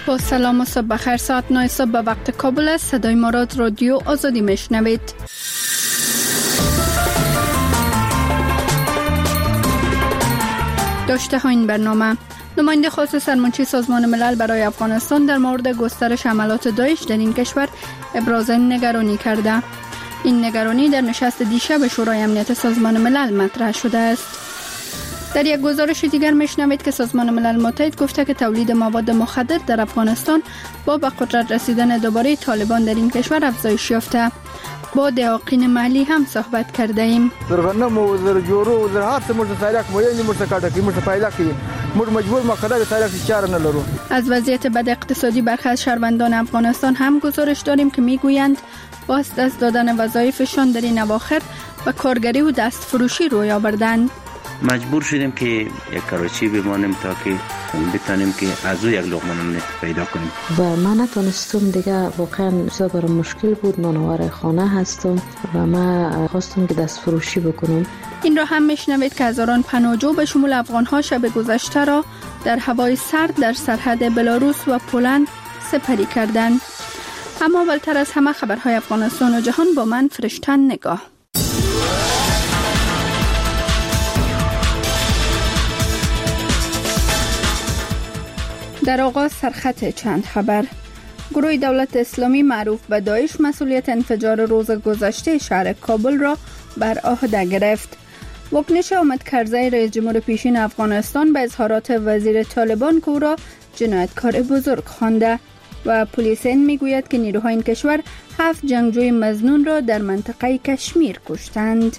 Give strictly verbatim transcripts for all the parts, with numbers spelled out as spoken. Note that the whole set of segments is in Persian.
با سلام و صبح بخیر. ساعت نه صبح به وقت کابل است. صدای ما را رادیو آزادی میشنوید. داشته ها این برنامه: نماینده خاص سرمنشی سازمان ملل برای افغانستان در مورد گسترش حملات داعش در این کشور ابراز نگرانی کرده. این نگرانی در نشست دیشب شورای امنیت سازمان ملل مطرح شده است. در یک گزارش دیگر میشنوید که سازمان ملل متحد گفته که تولید مواد مخدر در افغانستان با به قدرت رسیدن دوباره طالبان در این کشور افزایش یافته. با دهاقین محلی هم صحبت کرده ایم. درغنم و در جورو و در هر څه مرته سایلاک مویې مرته کاټه مرته پایلا کی مر مجبور مقدار سایلاک چاره نه لرو. از وضعیت بد اقتصادی برخی از شهروندان افغانستان هم گزارش داریم که میگویند با از دست دادن وظایفشان در این اواخر به کارگری و دست فروشی روی آوردند. مجبور شدیم که یک کراچی بمانیم تا که بتانیم که از او یک لقمه پیدا کنیم و من نتونستم دیگه. واقعا بسیار برام مشکل بود. نانوار خانه هستم و من خواستم که دست فروشی بکنم. این را هم میشنوید که هزاران پناهجو به شمول افغان‌ها شب گذشته را در هوای سرد در سرحد بلاروس و پولند سپری کردند. اما اولتر از همه خبرهای افغانستان و جهان با من فرشتن نگاه. در آغاز سرخط چند خبر. گروه دولت اسلامی معروف به داعش مسئولیت انفجار روز گذشته شهر کابل را بر عهده گرفت. واکنش حامد کرزی رئیس جمهور پیشین افغانستان به اظهارات وزیر طالبان که او را جنایتکار بزرگ خوانده و پلیس هند میگوید که نیروهای این کشور هفت جنگجوی مظنون را در منطقه کشمیر کشتند.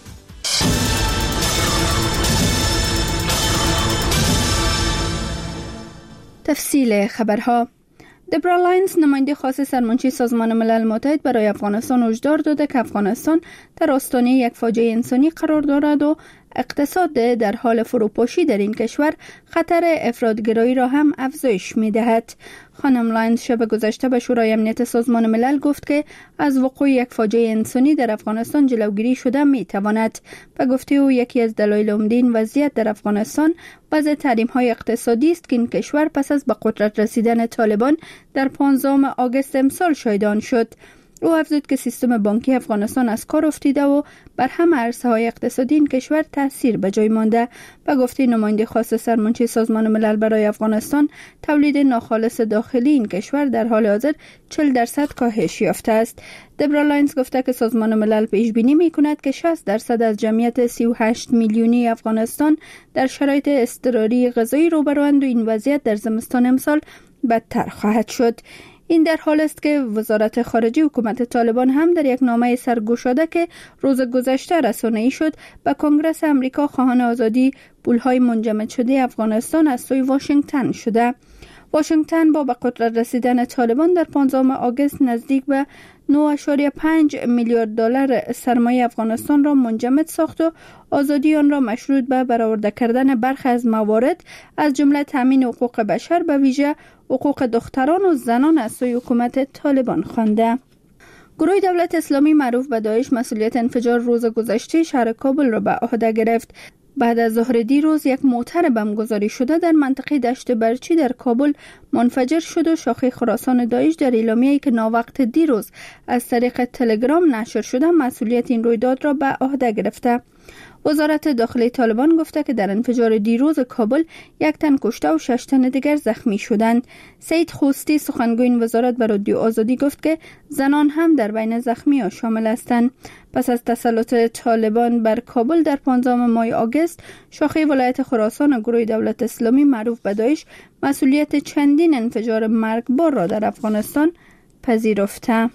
تفصیل خبرها. دبرا لاینز، نماینده خاص سرمنشی سازمان ملل متحد برای افغانستان، هشدار داده که افغانستان در آستانه یک فاجعه انسانی قرار دارد و اقتصاد در حال فروپاشی در این کشور خطر افراطگرایی را هم افزایش می‌دهد. خانم لاینز شب گذشته به شورای امنیت سازمان ملل گفت که از وقوع یک فاجعه انسانی در افغانستان جلوگیری شده می‌تواند و گفته او یکی از دلایل عمده این وضعیت در افغانستان وضع تحریم‌های اقتصادی است که این کشور پس از به قدرت رسیدن طالبان در پانزدهم آگوست امسال شاهد آن شد. او افزود که سیستم بانکی افغانستان از کار افتیده و بر همه عرصه‌های اقتصادی این کشور تاثیر به جای مانده و گفته نماینده خاص سرمنشی سازمان ملل برای افغانستان تولید ناخالص داخلی این کشور در حال حاضر چهل درصد کاهش یافته است. دبرا لاینز گفته که سازمان ملل پیش بینی می‌کند که شصت درصد از جمعیت سی و هشت میلیونی افغانستان در شرایط اضطراری غذایی روبروند و این وضعیت در زمستان امسال بدتر خواهد شد. این در حال است که وزارت خارجه حکومت طالبان هم در یک نامه سرگشاده که روز گذشته رسانه‌ای شد به کنگره آمریکا خواهان آزادی پول‌های منجمد شده افغانستان از سوی واشنگتن شده. واشنگتن با به قدرت رسیدن طالبان در پانزدهم آگوست نزدیک به نه و پنج میلیارد دلار سرمایه افغانستان را منجمد ساخت و آزادی آن را مشروط به برآورده کردن برخی از موارد از جمله تامین حقوق بشر به ویژه حقوق دختران و زنان از سوی حکومت طالبان خوانده. گروه دولت اسلامی معروف به داعش مسئولیت انفجار روز گذشته شهر کابل را به عهده گرفت. بعد از ظهر دیروز یک موتر بمبگذاری شده در منطقه دشت برچی در کابل منفجر شد و شاخه خراسان داعش در اعلامیه‌ای که ناوقت دیروز از طریق تلگرام نشر شده مسئولیت این رویداد را به عهده گرفته. وزارت داخلی طالبان گفته که در انفجار دیروز کابل یک تن کشته و شش تن دیگر زخمی شدند. سید خوستی سخنگوی وزارت به رادیو آزادی گفت که زنان هم در بین زخمی‌ها شامل هستند. پس از تسلط طالبان بر کابل در پانزدهم ماه آگوست، شاخه ولایت خراسان و گروه دولت اسلامی معروف به داعش مسئولیت چندین انفجار مرگبار را در افغانستان پذیرفته.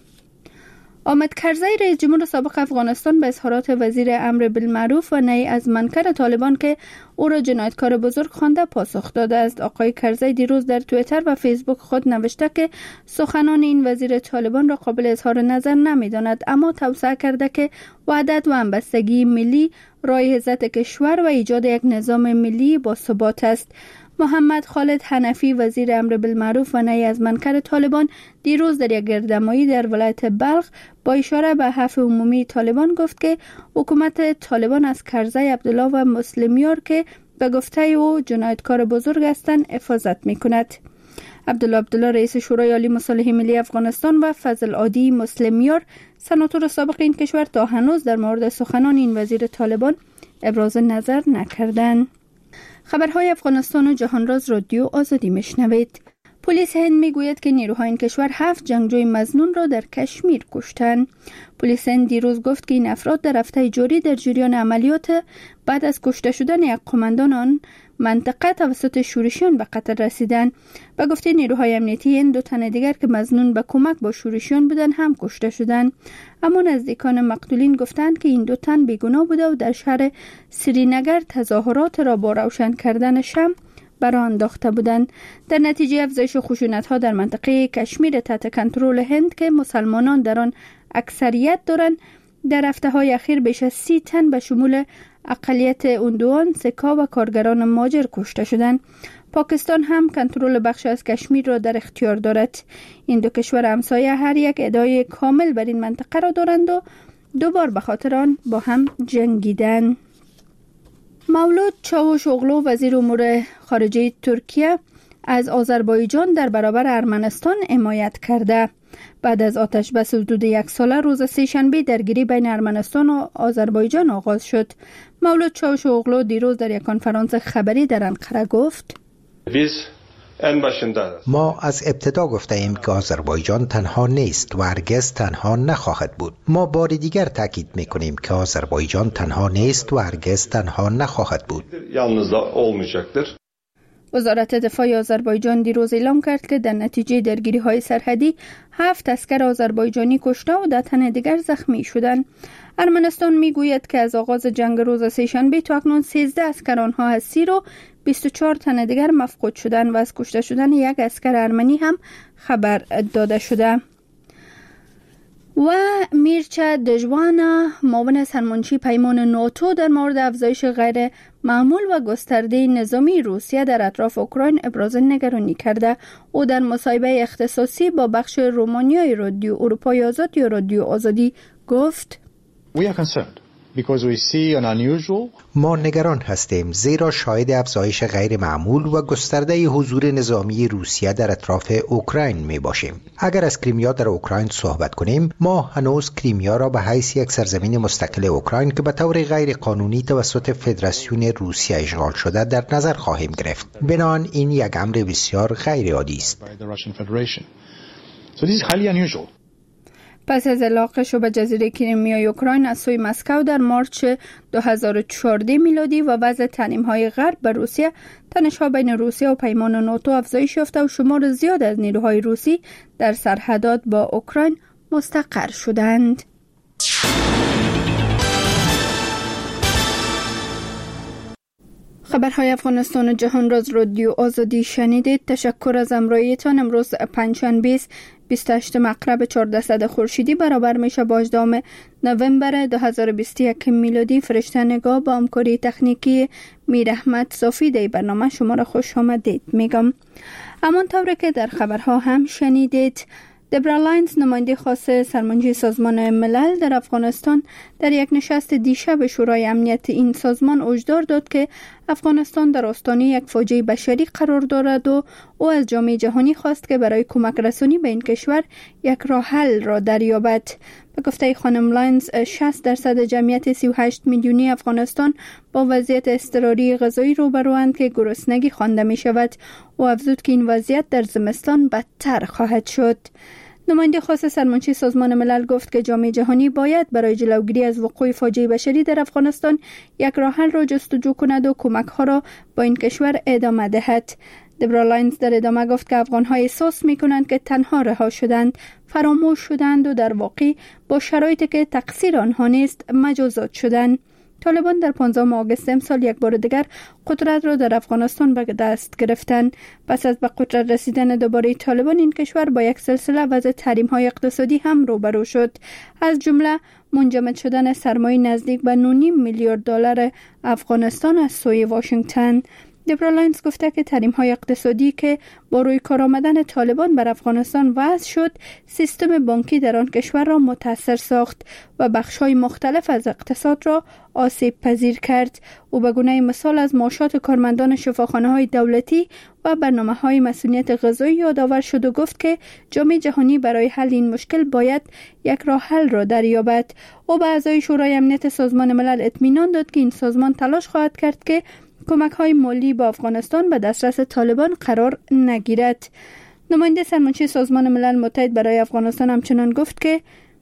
حامد کرزی رئیس جمهور سابق افغانستان به اظهارات وزیر امر بالمعروف و نهی از منکر طالبان که او را جنایتکار بزرگ خوانده پاسخ داده است. آقای کرزی دیروز در توییتر و فیسبوک خود نوشته که سخنان این وزیر طالبان را قابل اظهار نظر نمی‌داند، اما توصیه کرده که وحدت و همبستگی ملی راه عزت کشور و ایجاد یک نظام ملی با ثبات است. محمد خالد حنفی وزیر امر بالمعروف و نهی از منکر طالبان دیروز در یک گردهمایی در ولایت بلخ با اشاره به عفو عمومی طالبان گفت که حکومت طالبان از کرزی عبدالله و مسلمیار که به گفته او جنایتکار بزرگ هستند حفاظت می‌کند. عبدالله عبدالله رئیس شورای عالی مصالحه ملی افغانستان و فضل عادی مسلمیار سناتور سابق این کشور تا هنوز در مورد سخنان این وزیر طالبان ابراز نظر نکردند. خبرهای افغانستان و جهانراز رادیو آزادی میشنوید. پلیس هند میگوید که نیروهای این کشور هفت جنگجوی مظنون را در کشمیر کشتند. پلیس هند دیروز گفت که این افراد در هفته جاری در جریان عملیات بعد از کشته شدن یک قماندان آن منطقه توسط شورشیان به قتل رسیدند. به گفته نیروهای امنیتی هند، دو تن دیگر که مظنون به کمک با شورشیان بودند هم کشته شدند. اما نزدیکان مقتولین گفتند که این دو تن بیگناه بوده و در شهر سرینگر تظاهرات را با روشن کردن شمع برای انداخته بودند. در نتیجه افزایش خشونت‌ها در منطقه کشمیر تحت کنترل هند که مسلمانان در آن اکثریت دارند، در هفته‌های اخیر بیش از سی تن به شمول اقلیت اوندوان، سکا و کارگران ماجر کشته شدند. پاکستان هم کنترل بخش از کشمیر را در اختیار دارد. این دو کشور همسایه هر یک ادعای کامل بر این منطقه را دارند و دو بار به خاطر آن با هم جنگیدند. مولود چاوشوغلو وزیر امور خارجه ترکیه از آذربایجان در برابر ارمنستان حمایت کرده. بعد از آتش بس حدود یک ساله روز سه‌شنبه درگیری بین ارمنستان و آذربایجان آغاز شد. مولود چاوشوغلو دیروز در یک کنفرانس خبری در انقره گفت: ما از ابتدا گفته ایم که آذربایجان تنها نیست و هرگز تنها نخواهد بود. ما بار دیگر تاکید میکنیم که آذربایجان تنها نیست و هرگز تنها نخواهد بود. وزارت دفاع آذربایجان دیروز اعلام کرد که در نتیجه درگیری‌های سرحدی هفت عسکر آذربایجانی کشته و ده تن دیگر زخمی شدند. ارمنستان میگوید که از آغاز جنگ روز سه‌شنبه تا اکنون سیزده عسکر آنها اسیر و بیست و چهار تن دیگر مفقود شدند و از کشته شدن یک عسکر ارمنی هم خبر داده شده. و میرچا دژوانا معاون سرمنشی پیمان ناتو در مورد افزایش غیر معمول و گسترده نظامی روسیه در اطراف اوکراین ابراز نگرانی کرده. او در مصاحبه اختصاصی با بخش رومانیای رادیو اروپای آزاد یا رادیو آزادی گفت: We are concerned because we see an unusual ما نگران هستیم زیرا شاهد افزایش غیر معمول و گسترده حضور نظامی روسیه در اطراف اوکراین می باشیم. اگر از کریمیا در اوکراین صحبت کنیم، ما هنوز کریمیا را به حیث یک سرزمین مستقل اوکراین که به طور غیر قانونی توسط فدراسیون روسیه اشغال شده در نظر خواهیم گرفت. بنابراین این یک امر بسیار غیر عادی است. پس از علاقه‌اش به جزیره کریمیا اوکراین از سوی مسکو در مارچ دو هزار و چهارده میلادی و وضع تحریم‌های غرب بر روسیه، تنش‌ها بین روسیه و پیمان ناتو افزایش یافته و شمار زیاد از نیروهای روسی در سرحدات با اوکراین مستقر شدند. خبرهای افغانستان و جهان راز رادیو آزادی شنیدید. تشکر از همراهیتان. امروز پنجشنبه بیست و هشتم مغرب چهاردهصد خورشیدی برابر میشه با هجدهم نوامبر دو هزار و بیست و یک میلادی. فرشته نگاه با همکاری تکنیکی میر احمد صافی در برنامه شما را خوش آمدید میگم. همانطور که در خبرها هم شنیدید، دبرا لاینز نماینده خاص سرمنشی سازمان ملل در افغانستان در یک نشست دیشب شورای امنیت این سازمان هشدار داد که افغانستان در آستانه یک فاجعه بشری قرار دارد و او از جامعه جهانی خواست که برای کمک رسانی به این کشور یک راه حل را دریابد. به گفته خانم لاینز، شصت درصد جمعیت سی و هشت میلیونی افغانستان با وضعیت اضطراری غذایی روبروند که گرسنگی خوانده می شود و افزود که این وضعیت در زمستان بدتر خواهد شد. نماینده خاص سرمنشی سازمان ملل گفت که جامعه جهانی باید برای جلوگیری از وقوع فاجعه بشری در افغانستان یک راه حل را جستجو کند و کمک ها را با این کشور ادامه دهد. دبرا لاینز در ادامه گفت که افغان‌ها احساس می‌کنند که تنها رها شدند، فراموش شدند و در واقع با شرایطی که تقصیر آنها نیست مجازات شدند. طالبان در پانزدهم آگوست امسال یک بار دیگر قدرت را در افغانستان به دست گرفتند. پس از به قدرت رسیدن دوباره طالبان، این کشور با یک سلسله وضع تحریم‌های اقتصادی هم روبرو شد، از جمله منجمد شدن سرمایه نزدیک به نه و نیم میلیارد دلار افغانستان از سوی واشنگتن. دبرا لاینز گفته که تحریم‌های اقتصادی که با روی کار آمدن طالبان بر افغانستان وضع شد، سیستم بانکی در آن کشور را متاثر ساخت و بخش‌های مختلف از اقتصاد را آسیب پذیر کرد. او به گونه مثال از معاشات کارمندان شفاخانه‌های دولتی و برنامه‌های مسئولیت غذایی یادآور شد و گفت که جامعه جهانی برای حل این مشکل باید یک راه حل را دریابد. او به اعضای شورای امنیت سازمان ملل اطمینان داد که این سازمان تلاش خواهد کرد که کمک‌های مالی به افغانستان به دسترس طالبان قرار نگیرد. نماینده سرمنشی سازمان ملل متحد برای افغانستان همچنان گفت که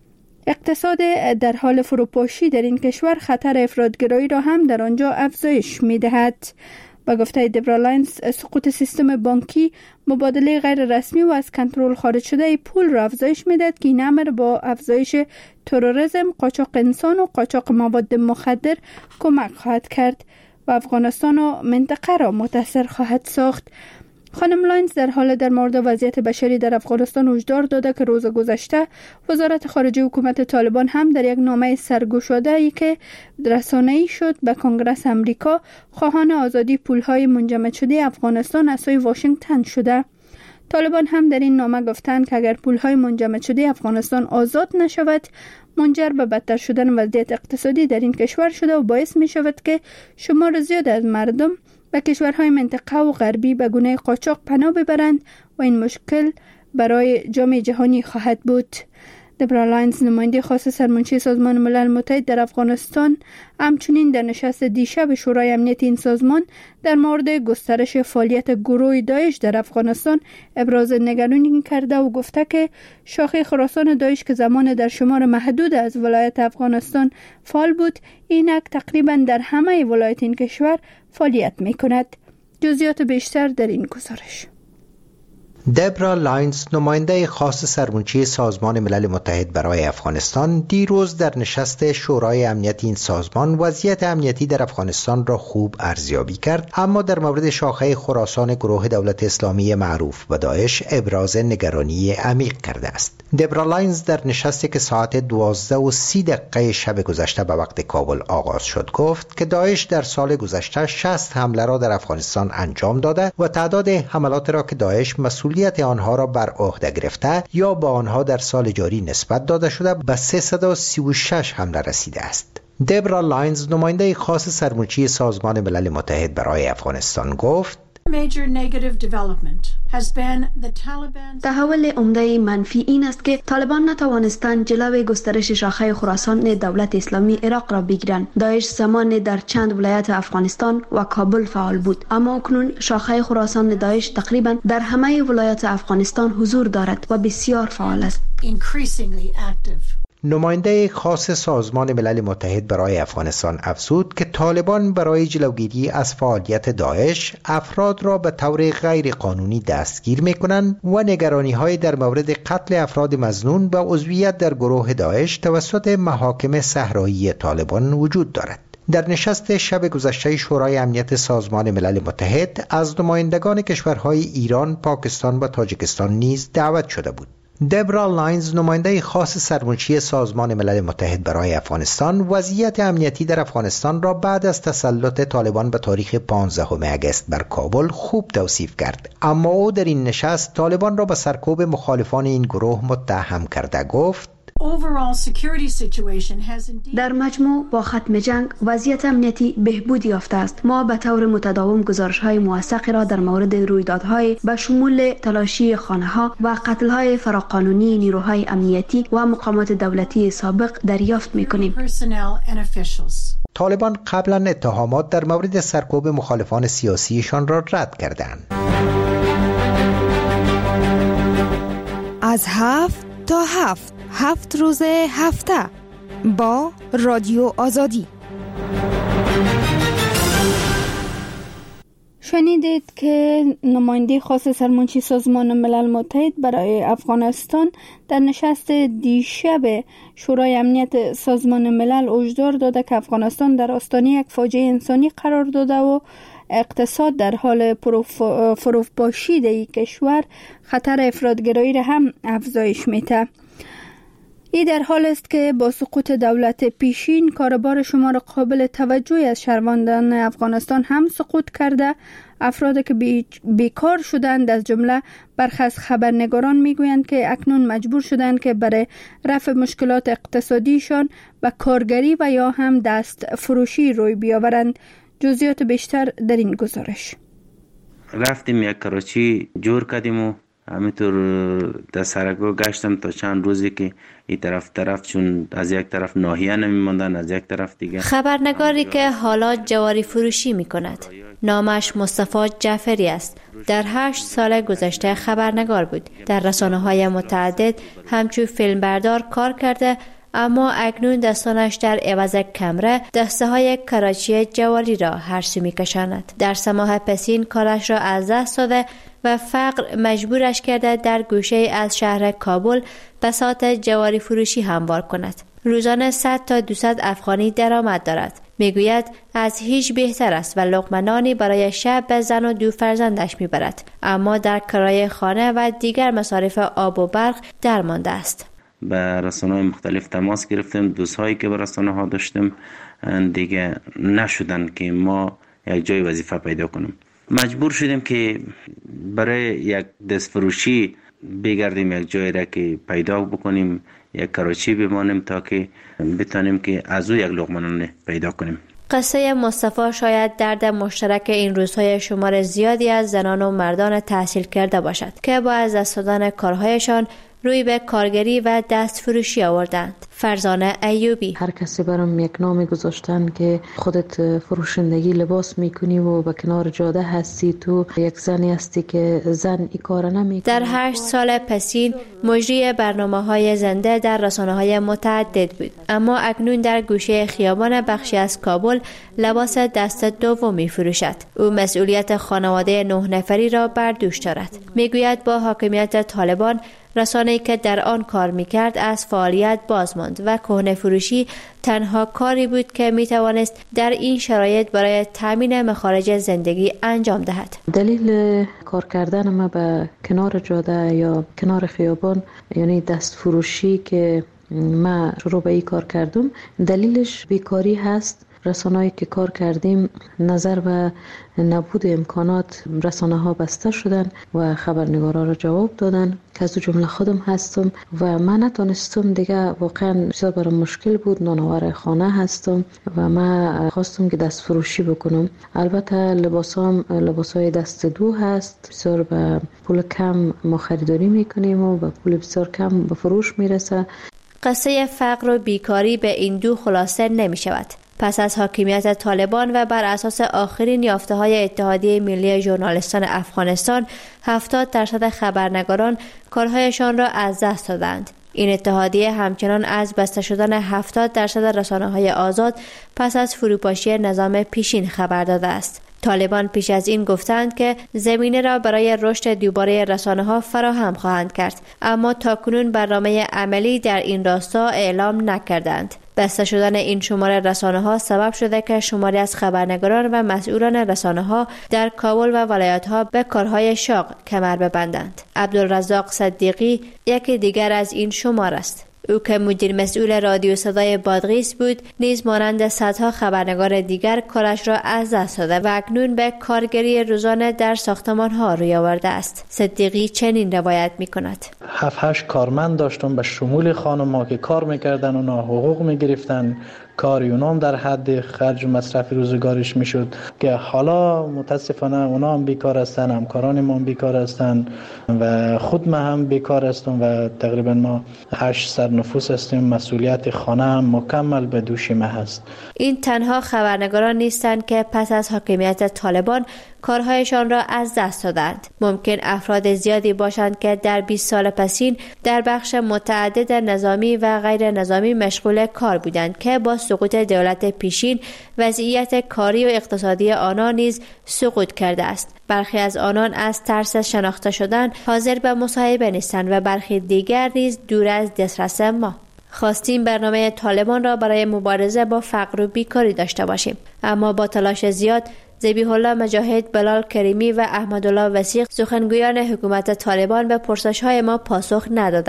اقتصاد در حال فروپاشی در این کشور خطر افراط‌گرایی را هم در آنجا افزایش می‌دهد. با گفته دبرا لاینز، سقوط سیستم بانکی، مبادله غیر رسمی و از کنترل خارج شده پول را افزایش می‌دهد که این امر با افزایش تروریسم، قاچاق انسان و قاچاق مواد مخدر کمک خواهد کرد و افغانستان و منطقه را متاثر خواهد ساخت. خانم لاینز در حال در مورد وضعیت بشری در افغانستان هشدار داده که روز گذشته وزارت خارجه حکومت طالبان هم در یک نامه سرگشاده‌ای که رسانه‌ای شد به کنگره امریکا خواهان آزادی پول‌های منجمد شده افغانستان از سوی واشنگتن شده. طالبان هم در این نامه گفتند که اگر پول‌های منجمد شده افغانستان آزاد نشود، منجر به بدتر شدن وضعیت اقتصادی در این کشور شده و باعث می شود که شمار زیاد از مردم به کشورهای منطقه و غربی به گونه قاچاق پناه ببرند و این مشکل برای جامعه جهانی خواهد بود. دبرا لاینز، نماینده خاص سرمنشی سازمان ملل متحد در افغانستان، همچنین در نشست دیشب شورای امنیت این سازمان در مورد گسترش فعالیت گروه داعش در افغانستان ابراز نگرانی کرده و گفته که شاخه خراسان داعش که زمان در شمار محدود از ولایت افغانستان فعال بود، اینک تقریبا در همه ولایت این کشور فعالیت می کند. جزئیات بیشتر در این گزارش. دبرا لاینز، نماینده خاص سرمنشی سازمان ملل متحد برای افغانستان، دیروز در نشست شورای امنیت این سازمان وضعیت امنیتی در افغانستان را خوب ارزیابی کرد، اما در مورد شاخه خراسان گروه دولت اسلامی معروف به داعش ابراز نگرانی عمیق کرده است. دبرا لاینز در نشستی که ساعت دوازده و سی دقیقه شب گذشته به وقت کابل آغاز شد گفت که داعش در سال گذشته شصت حمله را در افغانستان انجام داده و تعداد حملات را که داعش مسئول آنها را بر عهده گرفته یا با آنها در سال جاری نسبت داده شده به سیصد و سی و شش حمله رسیده است. دبرا لاینز، نماینده خاص سرمنشی سازمان ملل متحد برای افغانستان گفت تحول عمده منفی این است که طالبان نتوانستند جلوی گسترش شاخه خراسان دولت اسلامی عراق را بگیرند. داعش زمان در چند ولایت افغانستان و کابل فعال بود، اما اکنون شاخه خراسان داعش تقریبا در همه ولایت افغانستان حضور دارد و بسیار فعال است. نماینده خاص سازمان ملل متحد برای افغانستان افزود که طالبان برای جلوگیری از فعالیت داعش افراد را به طور غیر قانونی دستگیر می‌کنند و نگرانی‌های در مورد قتل افراد مظنون به عضویت در گروه داعش توسط محاکم صحرایی طالبان وجود دارد. در نشست شب گذشته شورای امنیت سازمان ملل متحد از نمایندگان کشورهای ایران، پاکستان و تاجیکستان نیز دعوت شده بود. دبرا لاینز، نماینده خاص سرمنشی سازمان ملل متحد برای افغانستان، وضعیت امنیتی در افغانستان را بعد از تسلط طالبان به تاریخ پانزدهم اگست بر کابل خوب توصیف کرد، اما او در این نشست طالبان را به سرکوب مخالفان این گروه متهم کرده گفت در مجموع با ختم جنگ وضعیت امنیتی بهبود یافته است. ما به طور متداوم گزارش‌های موثقی را در مورد رویدادهای به شمول تلاشی خانه‌ها و قتل‌های فراقانونی نیروهای امنیتی و مقامات دولتی سابق دریافت می‌کنیم. طالبان قبلا اتهامات در مورد سرکوب مخالفان سیاسیشان را رد کردند. از هفت تا هفت هفت روز هفته با رادیو آزادی شنیدید که نماینده خاص سرمنشی سازمان ملل متحد برای افغانستان در نشست دیشب شورای امنیت سازمان ملل هشدار داده که افغانستان در آستانه یک فاجعه انسانی قرار داده و اقتصاد در حال فروپاشی در کشور خطر افراط‌گرایی را هم افزایش میده. این در حال است که با سقوط دولت پیشین کاربار شمار قابل توجهی از شهروندان افغانستان هم سقوط کرده. افرادی که بیکار شدند از جمله برخی از خبرنگاران میگویند که اکنون مجبور شدند که برای رفع مشکلات اقتصادیشان به کارگری و یا هم دست فروشی روی بیاورند. جزئیات بیشتر در این گزارش. رفتیم یک کراچی جور کردیم و همینطور در سرگاه گشتم تا چند روزی که این طرف طرف چون از یک طرف ناحیه نمیماندن از یک طرف دیگه. خبرنگاری که حالا جواری فروشی می کند نامش مصطفی جعفری است. در هشت سال گذشته خبرنگار بود. در رسانه‌های متعدد همچون فیلمبردار کار کرده، اما اکنون دستانش در عوض کمره دسته های کراچی جواری را هر سو می کشاند. در سه ماه پسین کارش را از دست داده و فقر مجبورش کرده در گوشه از شهر کابل بساط جواری فروشی هموار کند. روزانه صد تا دویست افغانی درآمد دارد. میگوید از هیچ بهتر است و لقمه نانی برای شب به زن و دو فرزندش میبرد، اما در کرایه خانه و دیگر مصارف آب و برق درمانده است. به رسانه‌های مختلف تماس گرفتیم، دوستایی که به رسانه‌ها داشتیم دیگه نشدن که ما یک جای وظیفه پیدا کنیم. مجبور شدیم که برای یک دست فروشی بگردیم، یک جایی را که پیدا بکنیم، یک کراچی بمانیم تا که بتانیم که از او یک لقمه نان پیدا کنیم. قصه مصطفی شاید درد مشترک این روزهای شمار زیادی از زنان و مردان تحصیل کرده باشد که با از دست دادن کارهایشان روی به کارگری و دست فروشی آوردند. فرزانه ایوبی: هر کسی برام یک نام گذاشتن که خودت فروشندگی لباس میکنی و به کنار جاده هستی، تو یک زنی هستی که زن این کار نمیکنه. در هشت سال پسین مجری برنامه‌های زنده در رسانه‌های متعدد بود، اما اکنون در گوشه خیابان بخشی از کابل لباس دست دوم میفروشد. او مسئولیت خانواده نه نفری را بر دوش دارد. میگوید با حاکمیت طالبان رسانه‌ای که در آن کار میکرد از فعالیت باز ماند و کهنه فروشی تنها کاری بود که میتوانست در این شرایط برای تامین مخارج زندگی انجام دهد. دلیل کار کردن ما به کنار جاده یا کنار خیابان، یعنی دست فروشی که ما شروع به این کار کردم، دلیلش بیکاری هست. رسانه‌ای که کار کردیم نظر به نبود امکانات رسانه ها بسته شدن و خبرنگارا را جواب دادن که از جمله خودم هستم و من نتونستم دیگه، واقعا بسیار برام مشکل بود. نانآور خانه هستم و من خواستم که دست فروشی بکنم. البته لباسام لباسای دست دو هست، بسیار به پول کم ما خریداری میکنیم و به پول بسیار کم به فروش میرسه. قصه فقر و بیکاری به این دو خلاصه نمی شود. پس از حاکمیت طالبان و بر اساس آخرین یافته‌های اتحادیه ملی ژورنالیستان افغانستان، هفتاد درصد خبرنگاران کارهایشان را از دست دادند. این اتحادیه همچنان از بسته شدن هفتاد درصد رسانه‌های آزاد پس از فروپاشی نظام پیشین خبر داده است. طالبان پیش از این گفتند که زمینه را برای رشد دوباره رسانه‌ها فراهم خواهند کرد، اما تاکنون برنامه عملی در این راستا اعلام نکردند. بسته شدن این شماره رسانه‌ها سبب شده که شماری از خبرنگاران و مسئولان رسانه‌ها در کابل و ولایت‌ها به کارهای شاق کمر ببندند. عبدالرزاق صدیقی یکی دیگر از این شمار است. او که مدیر مسئول رادیو صدای بادغیس بود، نیز مانند صدها خبرنگار دیگر کارش را از دست داده و اکنون به کارگری روزانه در ساختمان‌ها روی آورده است. صدیقی چنین روایت می‌کند: هفت هشت کارمند داشتم به شمول خانم‌ها که کار می‌کردن، اونا حقوق می‌گرفتن، کاری اونام در حد خرج و مصرف روزگارش میشد که حالا متاسفانه اونا هم بیکار هستن، همکاران ما هم بیکار هستن و خود ما هم بیکار هستم و تقریبا ما هشتصد نفوس هستیم. مسئولیت خانه هم مکمل به دوش ما هست. این تنها خبرنگاران نیستند که پس از حاکمیت طالبان کارهایشان را از دست دادند. ممکن افراد زیادی باشند که در بیست سال پسین در بخش متعدد نظامی و غیر نظامی مشغول کار بودند که با سقوط دولت پیشین وضعیت کاری و اقتصادی آنان نیز سقوط کرده است. برخی از آنان از ترس شناخته شدن حاضر به مصاحبه نیستند و برخی دیگر نیز دور از دسترس ما. خواستیم برنامه طالبان را برای مبارزه با فقر و بیکاری داشته باشیم، اما با تلاش زیاد ذبیح الله مجاهد، بلال کریمی و احمدالله وثیق سخنگویان حکومت طالبان به پرسش‌های ما پاسخ ندادند.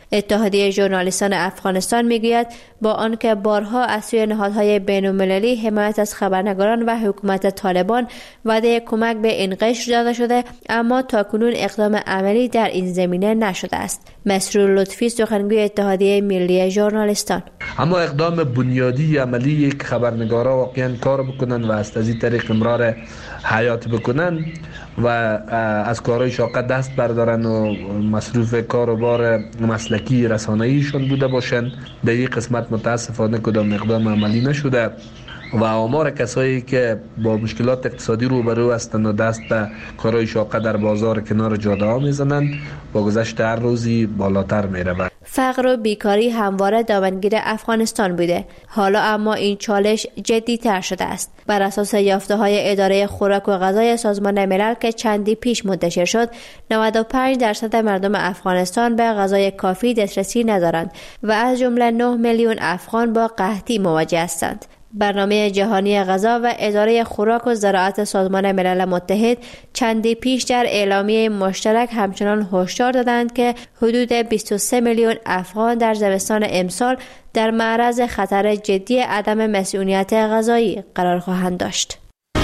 اتحادیه ژورنالیستان افغانستان میگوید با آنکه بارها از سوی نهادهای بین‌المللی حمایت از خبرنگاران و حکومت طالبان وعده کمک به این قشر داده شده، اما تاکنون اقدام عملی در این زمینه نشده است. مسرور لطفی، سخنگوی اتحادیه ملی ژورنالیستان: اما اقدام بنیادی عملی یک خبرنگارا واقعا کار بکنن و از این طریق امرار حیات بکنن و از کارهای شاقه دست بردارن و مصروف کار و بار مسلکی رسانه‌ایشون بوده باشن، در این قسمت متاسفانه کدام اقدام عملی نشده و آمار کسایی که با مشکلات اقتصادی روبرو هستند و دست به کارهای شاقه در بازار کنار جاده ها میزنند با گذشت هر روزی بالاتر میرود. فقر و بیکاری همواره دامنگیر افغانستان بوده. حالا اما این چالش جدی تر شده است. بر اساس یافته های اداره خوراک و غذای سازمان ملل که چندی پیش منتشر شد، نود و پنج درصد مردم افغانستان به غذای کافی دسترسی ندارند و از جمله نه میلیون افغان با قحطی مواجه هستند. برنامه جهانی غذا و اداره خوراک و زراعت سازمان ملل متحد چندی پیش در اعلامیه مشترک همچنان هشدار دادند که حدود بیست و سه میلیون افغان در زمستان امسال در معرض خطر جدی عدم مسئولیت غذایی قرار خواهند داشت.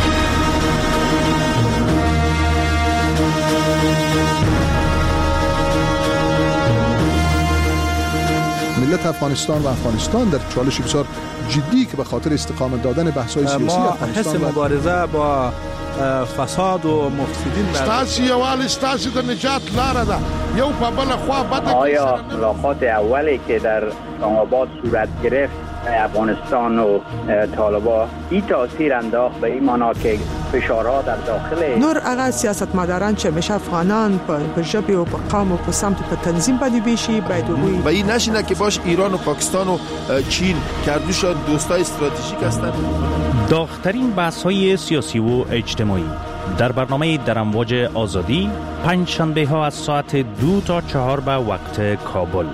ملت افغانستان و افغانستان در چالش بسیار جدی که به خاطر استقامت دادن بحث‌های سیاسی افغانستان ما حس مبارزه با فساد و مفسدین ستاسي یوال ستاسي د نجات لار ده یو په بل خوا بد. آیا ملاقات اولی که در اسلام آباد صورت گرفت افغانستان و طالبان این تاثیر انداخت به این معنا که فشارها در داخل نور هغه سیاستمداران چې مشه افغانان په ژبه او په قوم او په سمت په تنظیم باندې بشي باید وي و این نشینه که باش ایران و پاکستان و چین کردوشان دوستای استراتژیک هستند. داغ‌ترین بحث‌های سیاسی و اجتماعی در برنامه در امواج آزادی پنج شنبه ها از ساعت دو تا چهار به وقت کابل.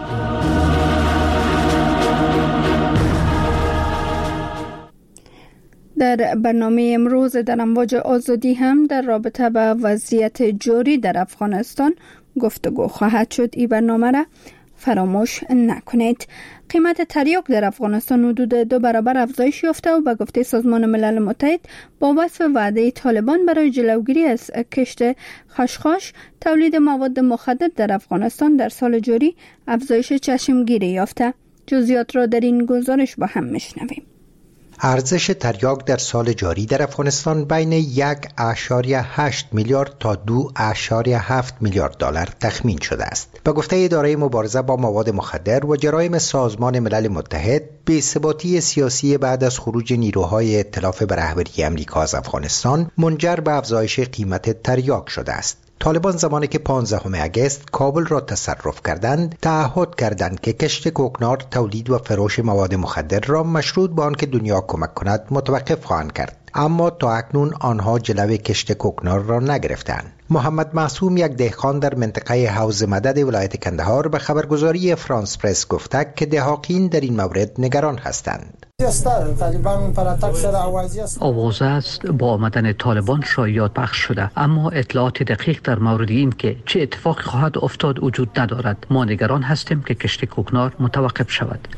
در برنامه امروز در امواج آزادی هم در رابطه با وضعیت جاری در افغانستان گفتگو خواهد شد. این برنامه را فراموش نکنید. قیمت تریاک در افغانستان حدود دو برابر افزایش یافته و به گفته سازمان ملل متحد با وصف وعده طالبان برای جلوگیری از کشت خشخاش، تولید مواد مخدر در افغانستان در سال جاری افزایش چشمگیری یافته. جزئیات را در این گزارش با هم میشنویم. ارزش تریاک در سال جاری در افغانستان بین یک اشاریه هشت میلیارد تا دو اشاریه هفت میلیارد دلار تخمین شده است. به گفته اداره مبارزه با مواد مخدر و جرایم سازمان ملل متحد، بی‌ثباتی سیاسی بعد از خروج نیروهای ائتلاف به رهبری امریکا از افغانستان منجر به افزایش قیمت تریاک شده است. طالبان زمانی که پانزدهم اگست کابل را تصرف کردند، تعهد کردند که کشت کوکنار، تولید و فروش مواد مخدر را مشروط به آنکه دنیا کمک کند متوقف خواهند کرد. اما تا اکنون آنها جلوی کشت کوکنار را نگرفتند. محمد معصوم، یک دهقان در منطقه حوض مدد ولایت کندهار، به خبرگزاری فرانس پرس گفته که دهاقین در این مورد نگران هستند. آوازه است با آمدن طالبان شایعات پخش شده، اما اطلاعات دقیق در مورد این که چه اتفاقی خواهد افتاد وجود ندارد. ما نگران هستیم که کشت کوکنار متوقف شود.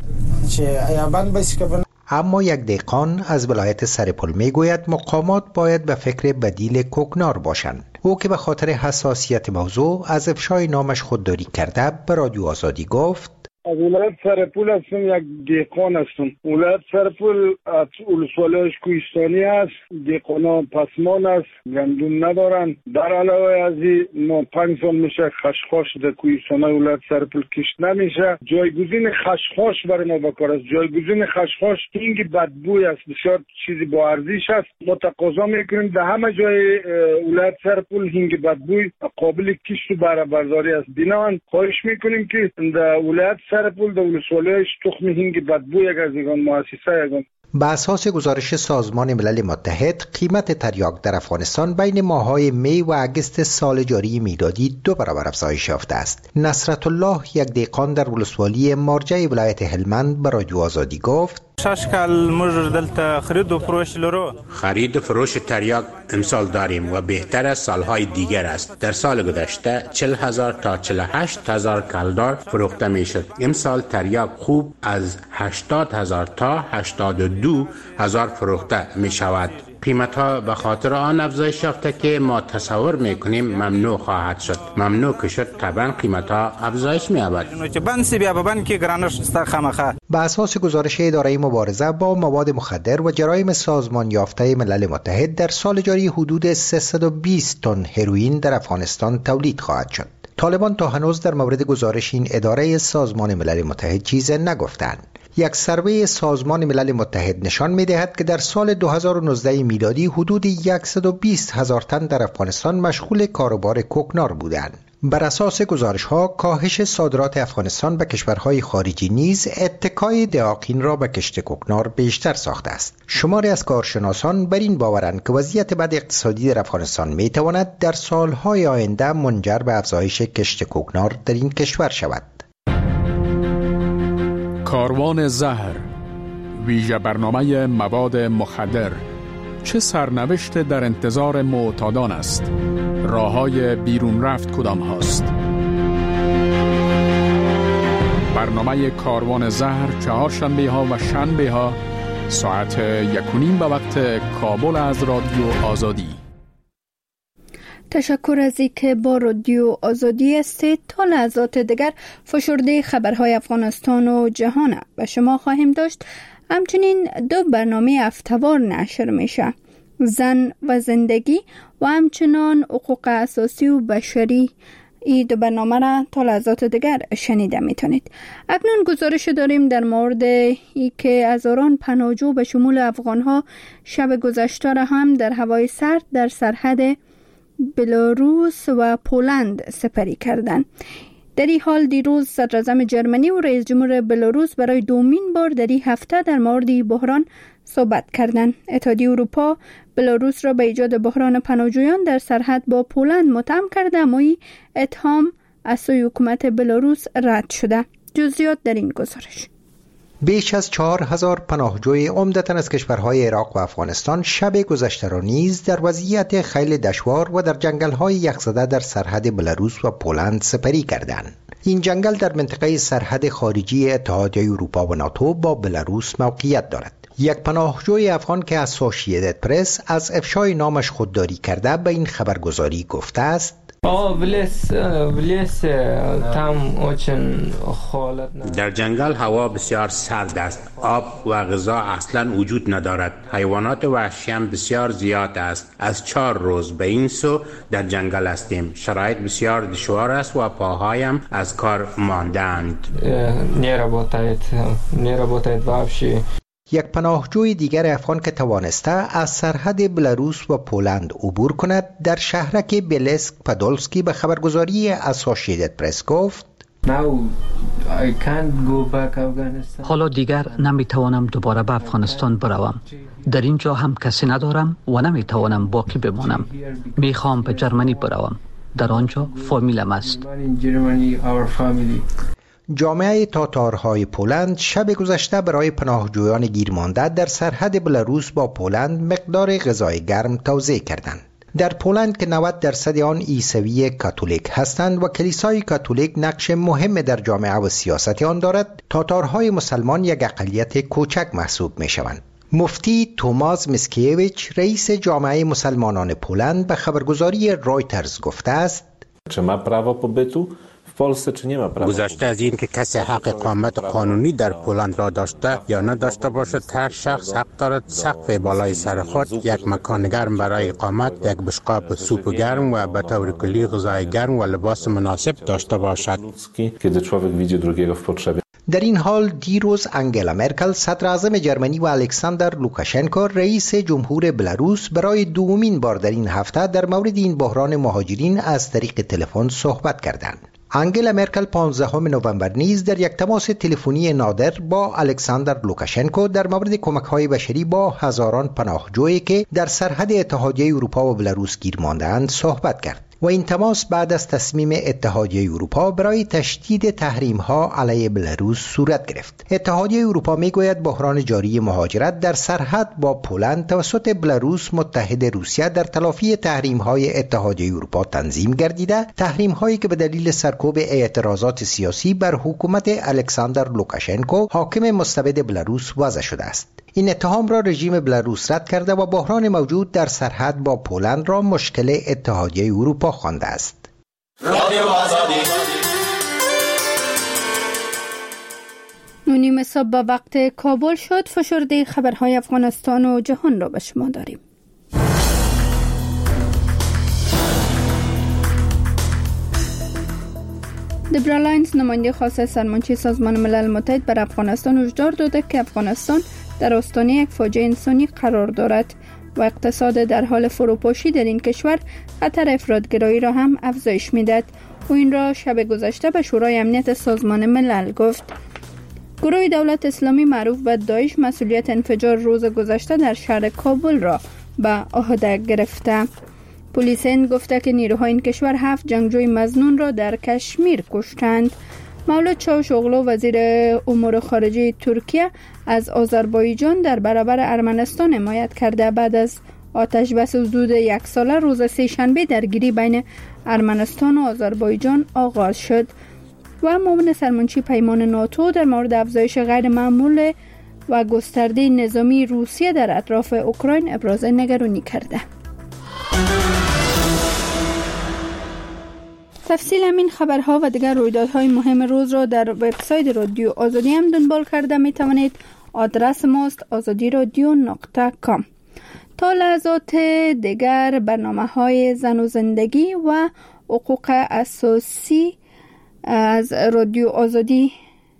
اما یک دهقان از ولایت سرپل می گوید مقامات باید به فکر بدیل کوکنار باشند. او که به خاطر حساسیت موضوع از افشای نامش خودداری کرده به رادیو آزادی گفت: از ولایت سرپل هستم، یک دهقان هستم. ولایت سرپل ولسوالیش کوهستانی است، دهقانان پسمان است، گندم ندارن. در علاوه از این ما پنج سال میشه خشخاش در کوهستانی ولایت سرپل کشت نمیشه. جایگزین خشخاش برای ما بکار است. جایگزین خشخاش هینگ بدبوی است، بسیار چیزی با ارزش است. ما تقاضا میکنیم در همه جای ولایت سرپل هینگ بدبوی قابل کشت و بهره برداری است. بنابراین خواهش میکنیم که در ولایت سرپل در ولسوالیش تخم هینگ بدبو یک از ایگان مؤسسه ایگان. به اساس گزارش سازمان ملل متحد، قیمت تریاک در افغانستان بین ماه‌های می و اگست سال جاری میلادی دو برابر افزایش یافته است. نصرت الله، یک دهقان در ولسوالی مارجه ولایت هلمند، به رادیو آزادی گفت: شاشکال مجر دلتا خرید و فروش لرو خرید و فروش تریاک امسال داریم و بهتر از سالهای دیگر است. در سال گذشته چهل هزار تا چهل و هشت هزار کلدار فروخته می شد. امسال تریاک خوب از هشتاد هزار تا هشتاد و دو هزار فروخته می شود. قیمت ها به خاطر آن افزایش یافته که ما تصور میکنیم ممنوع خواهد شد. ممنوع که شد طبعا قیمت ها افزایش می‌یابد. به اساس گزارش اداره مبارزه با مواد مخدر و جرایم سازمان یافته ملل متحد در سال جاری حدود سیصد و بیست تن هروئین در افغانستان تولید خواهد شد. طالبان تا هنوز در مورد گزارش این اداره سازمان ملل متحد چیزی نگفتند. یک سروی سازمان ملل متحد نشان می‌دهد که در سال دو هزار و نوزده میلادی حدود صد و بیست هزار تن در افغانستان مشغول کاروبار کوکنار بودند. بر اساس گزارش‌ها کاهش صادرات افغانستان به کشورهای خارجی نیز اتکای دهاقین را به کشت کوکنار بیشتر ساخته است. شماری از کارشناسان بر این باورند که وضعیت بد اقتصادی در افغانستان می‌تواند در سال‌های آینده منجر به افزایش کشت کوکنار در این کشور شود. کاروان زهر، ویژه برنامه مواد مخدر، چه سرنوشت در انتظار معتادان است؟ راه‌های بیرون رفت کدام هاست؟ برنامه کاروان زهر چهارشنبه ها و شنبه ها ساعت یک و نیم به وقت کابل از رادیو آزادی. تشکر از اینکه با رادیو آزادی هستید. تا لحظات دیگر فشرده خبرهای افغانستان و جهان و شما خواهیم داشت. همچنین دو برنامه هفته‌وار نشر میشه، زن و زندگی و همچنان حقوق اساسی و بشری. این دو برنامه را تا لحظات دیگر شنیده میتونید. اکنون گزارش داریم در مورد ای که هزاران پناهجو به شمول افغانها شب گذشته را هم در هوای سرد در سرحد بلاروس و پولند سپری کردند. در این حال دیروز صدر اعظم جرمنی و رئیس جمهور بلاروس برای دومین بار در این هفته در مورد بحران صحبت کردند. اتحادیه اروپا بلاروس را به ایجاد بحران پناهجویان در سرحد با پولند متهم کرده، اما این اتهام از سوی حکومت بلاروس رد شده. جزئیات در این گزارش. بیش از چهار هزار پناهجوی عمدتاً از کشورهای عراق و افغانستان شب گذشته را نیز در وضعیت خیلی دشوار و در جنگل‌های یخزده در سرحد بلاروس و پولند سپری کردند. این جنگل در منطقه سرحد خارجی اتحادیه اروپا و ناتو با بلاروس موقعیت دارد. یک پناهجوی افغان که اسوسییتد پرس از افشای نامش خودداری کرده به این خبرگزاری گفته است: در جنگل هوا بسیار سرد است. آب و غذا اصلا وجود ندارد. حیوانات وحشی هم بسیار زیاد است. از چهار روز به این سو در جنگل هستیم. شرایط بسیار دشوار است و پاهایم از کار ماندند. یک پناهجوی دیگر افغان که توانسته از سرحد بلاروس و پولند عبور کند در شهرک بلسک پادولسکی به خبرگزاری اسوسییتد پرس گفت: حالا دیگر نمیتوانم دوباره به افغانستان بروم. در اینجا هم کسی ندارم و نمیتوانم باقی بمانم. میخوام به جرمنی بروم. در آنجا فامیلم است. جامعه تاتارهای پولند شب گذشته برای پناهجویان گیرمانده در سرحد بلاروس با پولند مقدار غذای گرم توزیع کردند. در پولند که نود درصد آن عیسوی کاتولیک هستند و کلیسای کاتولیک نقش مهم در جامعه و سیاست آن دارد، تاتارهای مسلمان یک اقلیت کوچک محسوب می شوند. مفتی توماس مسکیویچ رئیس جامعه مسلمانان پولند به خبرگزاری رایترز گفته است: گذشته از این که کسی حق اقامت قانونی در پولند را داشته یا نداشته باشد، هر شخص حق دارد سقف بالای سر خود یک مکان گرم برای اقامت، یک بشقاب سوپ گرم و به طور کلی غذای گرم و لباس مناسب داشته باشد. در این حال دیروز انگلا مرکل صدر اعظم جرمنی و الکساندر لوکاشنکو رئیس جمهور بلاروس برای دومین بار در این هفته در مورد این بحران مهاجرین از طریق تلفن صحبت کردند. انگلا مرکل پانزدهم نوامبر نیز در یک تماس تلفنی نادر با الکساندر لوکاشنکو در مورد کمک‌های بشری با هزاران پناهجویی که در سرحد اتحادیه اروپا و بلاروس گیر مانده‌اند صحبت کرد. و این تماس بعد از تصمیم اتحادیه اروپا برای تشدید تحریم‌ها علیه بلاروس صورت گرفت. اتحادیه اروپا میگوید بحران جاری مهاجرت در سرحد با پولند توسط بلاروس متحد روسیه در تلافی تحریم‌های اتحادیه اروپا تنظیم گردیده، تحریم‌هایی که به دلیل سرکوب اعتراضات سیاسی بر حکومت الکساندر لوکاشنکو حاکم مستبد بلاروس وضع شده است. این اتهام را رژیم بلاروس رد کرده و بحران موجود در سرحد با پولند را مشکل اتحادیه اروپا خوانده است. رادیو آزادی. نونیم صبح به وقت کابل شد. فشرده خبرهای افغانستان و جهان را به شما داریم. دبرا لاینز نماینده خاص سرمنشی سازمان ملل متحد بر افغانستان هشدار داده که افغانستان در آستانه یک فاجعه انسانی قرار دارد و اقتصاد در حال فروپاشی در این کشور خطر افراطگرایی را هم افزایش می‌دهد. او این را شب گذشته به شورای امنیت سازمان ملل گفت. گروه دولت اسلامی معروف به داعش مسئولیت انفجار روز گذشته در شهر کابل را به عهده گرفته. پلیس هند گفته که نیروهای این کشور هفت جنگجوی مظنون را در کشمیر کشتند. مولود چاوشوغلو وزیر امور خارجه ترکیه از آذربایجان در برابر ارمنستان حمایت کرده. بعد از آتش بس حدود یک ساله روز سه شنبه درگیری بین ارمنستان و آذربایجان آغاز شد و معاون سرمنشی پیمان ناتو در مورد افزایش غیر معمول و گسترده نظامی روسیه در اطراف اوکراین ابراز نگرانی کرده. تفصیل همین خبرها و دیگر رویدادهای مهم روز را در وبسایت رادیو آزادی هم دنبال کرده می توانید. آدرس ماست آزادی رادیو نقطه کام. تا لحظات دیگر برنامه های زن و زندگی و حقوق اساسی از رادیو آزادی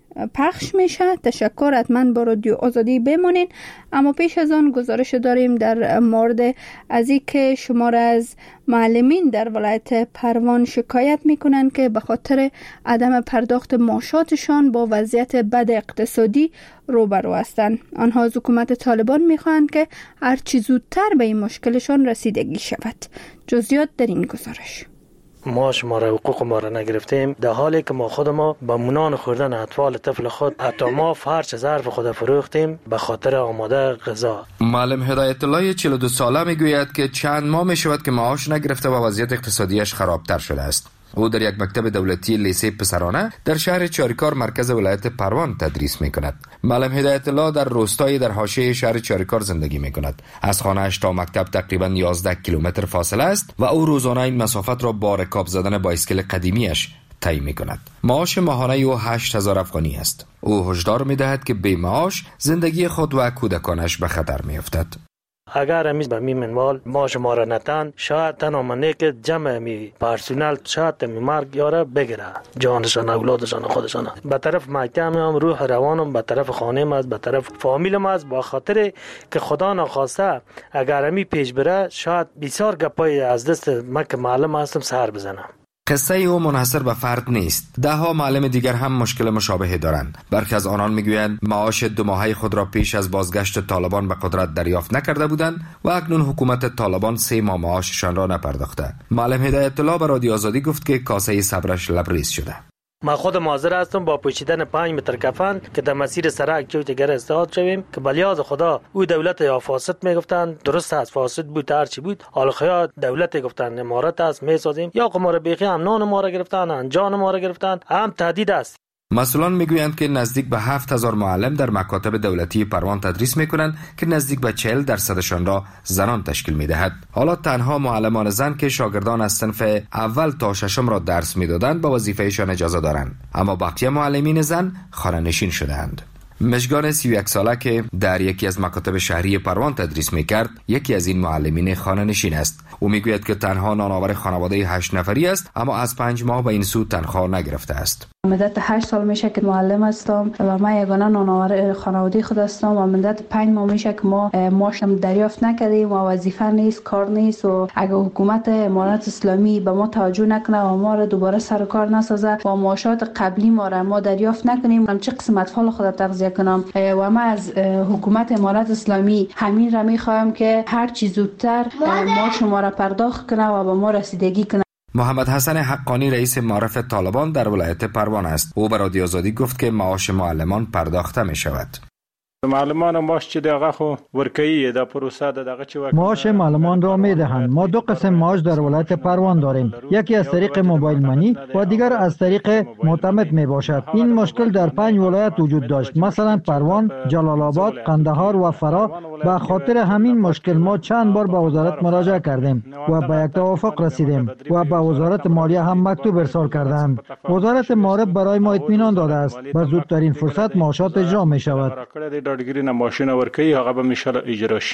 پخش میشه. تشکر، حتما با رادیو آزادی بمانین. اما پیش از آن گزارش داریم در مورد از اینکه شمار از معلمین در ولایت پروان شکایت میکنن که به خاطر عدم پرداخت معاشاتشان با وضعیت بد اقتصادی روبرو هستند. آنها از حکومت طالبان میخواهند که هر چه زودتر به این مشکلشان رسیدگی شود. جزئیات در این گزارش. ما شماره حقوق ما را نگرفتیم، در حالی که ما خود ما با منان خوردن اطفال طفل خود حتی ما فرش ظرف خود فروختیم به خاطر آماده غذا. معلم هدایت الله چهل و دو ساله میگوید که چند ماه می شود که معاش نگرفته و وضعیت اقتصادیش خرابتر شده است. او در یک مکتب دولتی لیسه پسرانه در شهر چاریکار مرکز ولایت پروان تدریس می کند. معلم هدایت الله در روستایی در حاشیه شهر چاریکار زندگی می کند. از خانه‌اش تا مکتب تقریباً یازده کیلومتر فاصله است و او روزانه این مسافت را با رکاب زدن بایسکل قدیمیش طی می کند. معاش ماهانه او هشت هزار افغانی است. او هشدار می دهد که بی معاش زندگی خود و کودکانش به خطر می افتد. اگر امیز به می منوال ما شما را نتن، شاید تنها منه که جمع می پرسونل شاید می مرگ یاره بگیره جانشان، اولادشان، خودشان. به طرف مکتب هم روح روانم به طرف خانه از به طرف فامیلم از با خاطر که خدا نخواسته اگر امی پیش بره شاید بسیار گپای از دست من که معلم هستم سر بزنم. قصه او منحصر به فرد نیست. ده ها معلم دیگر هم مشکل مشابهی دارند. برخی از آنان میگویند معاش دو ماهه خود را پیش از بازگشت طالبان به قدرت دریافت نکرده بودند و اکنون حکومت طالبان سه ماه معاششان را نپرداخته. معلم هدایت الله به رادیو آزادی گفت که کاسه صبرش لبریز شده. ما خود حاضر هستم با پوشیدن پنج متر کفن که در مسیر سرک چوتگر استاد شویم که بلیاز خدا او دولت یا فاسد میگفتن، درست است فاسد بود هر چی بود، حال خیا دولت گفتن امارت است میسازیم، یا قمار بیخی هم نان ما را گرفتن، انجان ما را گرفتن، هم تهدید است. مسئولان میگویند که نزدیک به هفت هزار معلم در مکاتب دولتی پروان تدریس میکنند که نزدیک به چهل درصدشان را زنان تشکیل میدهد. حالا تنها معلمان زن که شاگردان از صنف اول تا ششم را درس میدادند با وظیفهشان اجازه دارند، اما بقیه معلمین زن خانه نشین شدهاند. مشگان سی و یک ساله که در یکی از مکاتب شهری پروان تدریس میکرد یکی از این معلمین خانه نشین است. او میگوید که تنها نانآور خانواده هشت نفری است، اما از پنج ماه به این سو تنخواه نگرفته است. مدت هشت سال میشه که معلم هستم و من یگانه نانآور خانواده خود هستم و مدت پنج ماه میشه که ما معاشم دریافت نکردیم و وظیفه نیست، کار نیست و اگه حکومت امارت اسلامی به ما توجه نکنه و ما را دوباره سر کار نسازه و معاشات قبلی ما را ما دریافت نکنیم، من چه قسم اطفال خود تغذیه کنم؟ و من از حکومت امارت اسلامی همین را میخواهم که هر چی زودتر معاش ما را پرداخت کنه و به ما رسیدگی کنه. محمد حسن حقانی رئیس معارف طالبان در ولایت پروان است. او به رادیو آزادی گفت که معاش معلمان پرداخته می شود. معلمان معاش چې دغه خو ورکوي د پروسه دغه چې معاش معلمان را میدهند. ما دو قسم معاش در ولایت پروان داریم، یکی از طریق موبایل منی و دیگر از طریق معتمد می باشد. این مشکل در پنج ولایت وجود داشت، مثلا پروان، جلال آباد، قندهار و فرا. به خاطر همین مشکل ما چند بار به وزارت مراجعه کردیم و به یک توافق رسیدیم و به وزارت مالیه هم مکتوب ارسال کردند. وزارت مالیه برای ما اطمینان داده است به زودترین فرصت معاشات اجرا می شود. ډاډګری نه ماشین ورکوي هغه به مشال اجرا شي.